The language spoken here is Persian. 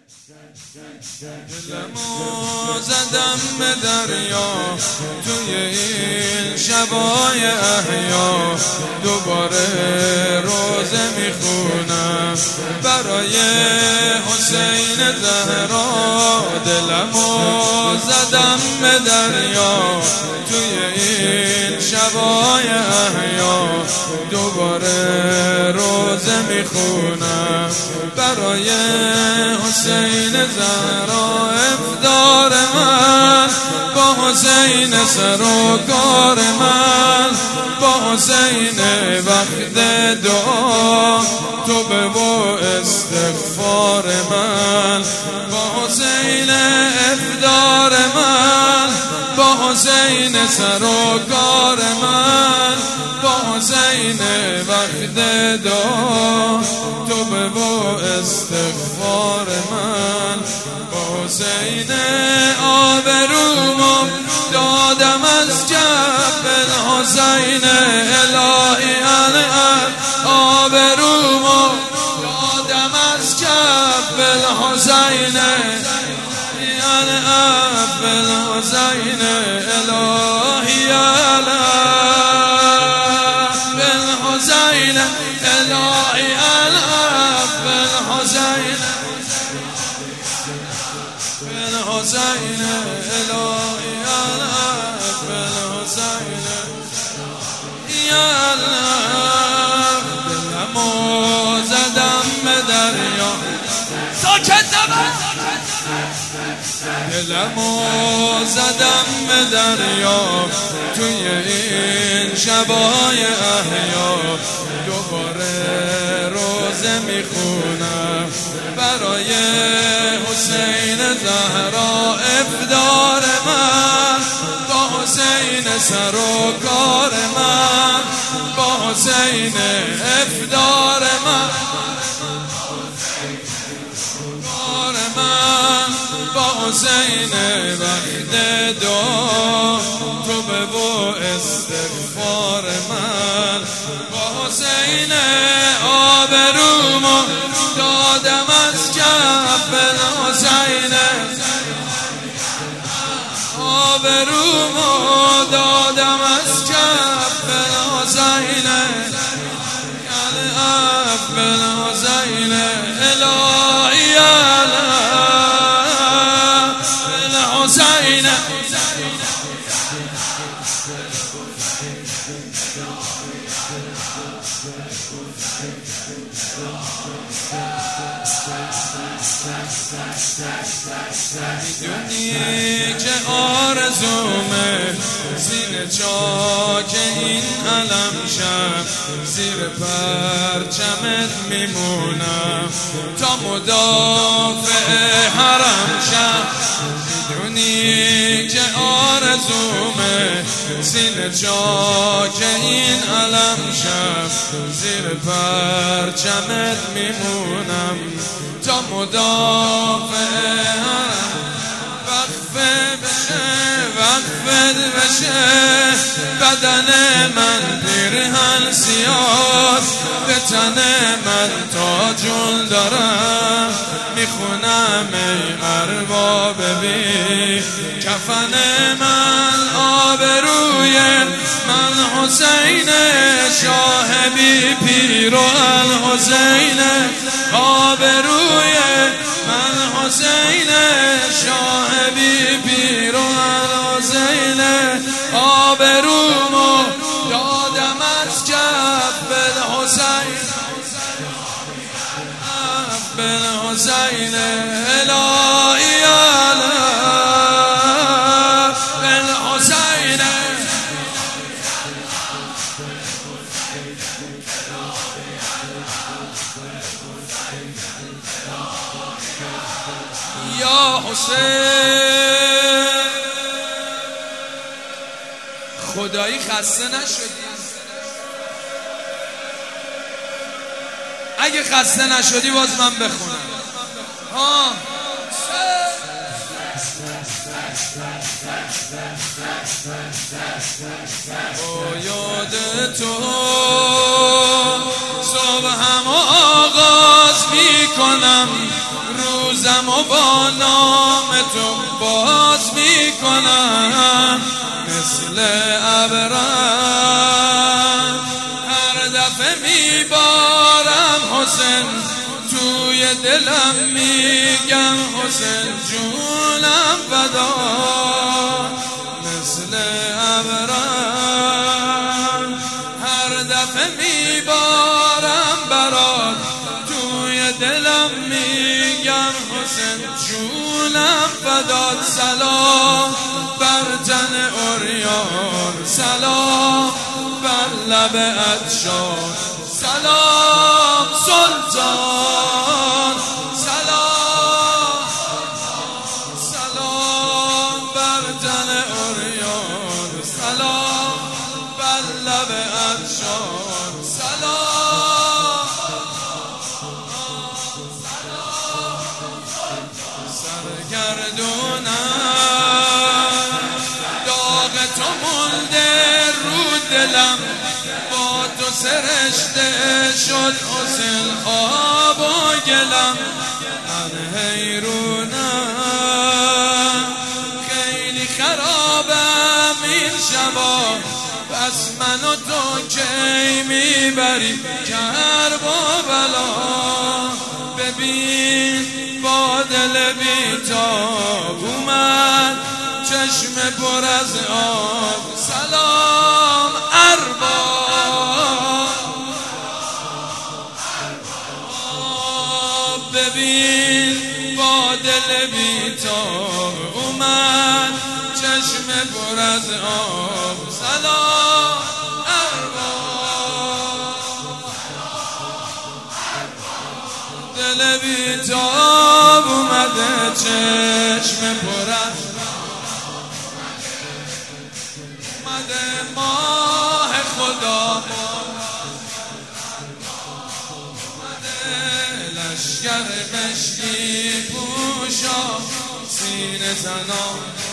دلمو زدم به دریا توی این شبای احیا، دوباره روزه میخونم برای حسین زهرا. دلمو زدم به دریا توی این شبای احیا، دوباره روزه میخونم برای حسین زهرا. افطار من با حسین، سر و کار من با حسین، وقت دعا توبه و استغفار من با حسین. افطار من با حسین، سر و کار من با حسین، وقت دعا توبه و استغفار من با حسین. آبرومو دادم از جنب الحسین، الهی الان آبرومو دادم از جنب الحسین، الان الحسین، الهی الان الحسین، الهی الان الحسین، الحسین، الهی الان الحسین. یا الله دلمو زدم به دریا، ساکت نباش. دلمو زدم به دریا توی این شبای احیا، دوباره روزه میخونم برای حسین زهرا. افطار من با حسین، سر و کار من با حسین. افطار من کار من با حسین، وقت دعا توبه و استغفار من با حسین. آبرومو دادم از جنب الحسین، آبرومو دادم از جنب الحسین، الحسین، الحسین، الهی الحسین. میدونی که آرزومه زیر چاک این علم شم، زیر پرچمت میمونم تا مدافع حرم شم. میدونی که آرزومه زیر چاک این علم شم، زیر پرچمت میمونم تا مدافع حرم. وقفه بشه، وقفه بشه بدن من، پیرهن سیاه به تن من، تاجون دارم میخونم ای ارباب بی کفن من. آبروی من حسین، شاه بی پیر و الحسین. آبروی من حسین، شاه بی پیر و الحسین. آبرومو دادم از جنب الحسین، الحسین، الهی الحسین. یا حسین خدایی خسته نشدی؟ اگه خسته نشدی باز من بخونم. ها با یاد تو صبح هم آغاز می کنم روز روزم و با نام تو باز میکنم مثل ابرم. هر دفعه میبارم حسین توی دلم، میگم حسین جونم فدا مثل ابرم. هر دفعه میبارم برات توی دلم، میگم حسین جونم فدات. سلام بر تن عریان، سلام بر لب عطشان، سلام سلطان، سلام سلام بر تن عریان، سلام بر لب عطشان، سلام سرگردونم. داغ تو مونده رو دلم، با تو سرشته شد حسین آب و گلم. من حیرونم خیلی خرابم این شبا، پس من و تو کی میبری کرب و بلا. ببین با دل بیتاب اومد چشم پر از آب، سلام ارباب. ببین با دل بیتاب اومد چشم پر از آب، سلام ارباب. دل بیتاب اومده چشم پر از اومده ماه خدا، اومده لشگر مشکی پوشا سینه زنان.